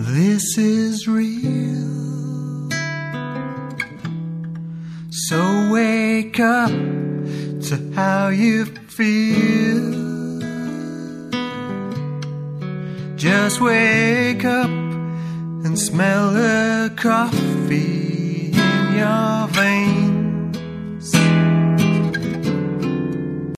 This is real. So wake up to how you feel. Just wake up and smell the coffee in your veins.